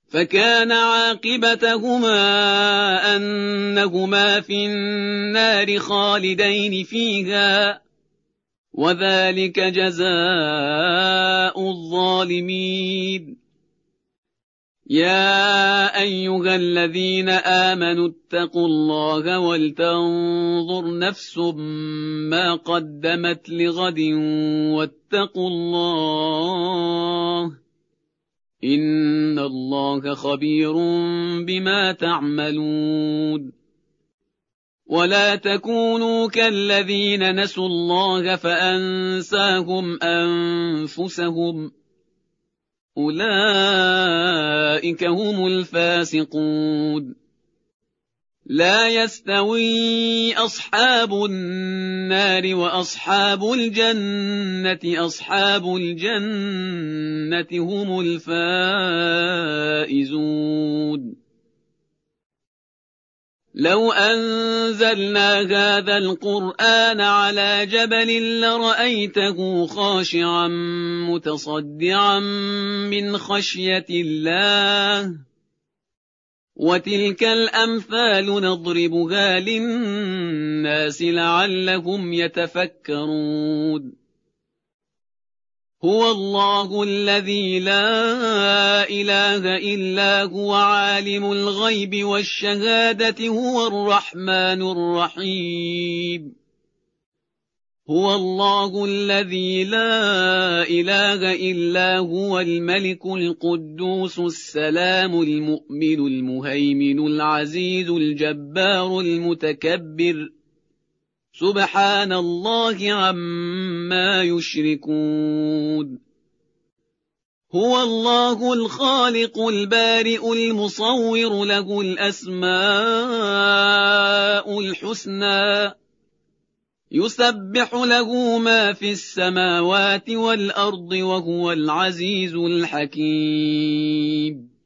فكان عاقبتهما أنهما في النار خالدين فيها، وذلك جزاء الظالمين. يا أيها الذين آمنوا اتقوا الله ولتنظر نفس ما قدمت لغد واتقوا الله، إن الله خبير بما تعملون. ولا تكونوا كالذين نسوا الله فأنساهم أنفسهم، أولئك هم الفاسقون. لا يستوي أصحاب النار وأصحاب الجنة، أصحاب الجنة هم الفائزون. لو أنزلنا هذا القرآن على جبل لرأيته خاشعا متصدعا من خشية الله، وتلك الأمثال نضربها للناس لعلهم يتفكرون. هو الله الذي لا إله إلا هو عالم الغيب والشهادة، هو الرحمن الرحيم. هو الله الذي لا إله إلا هو الملك القدوس السلام المؤمن المهيمن العزيز الجبار المتكبر، سبحان الله عما يشركون. هو الله الخالق البارئ المصور، له الأسماء الحسنى، يسبح له ما في السماوات والأرض، وهو العزيز الحكيم.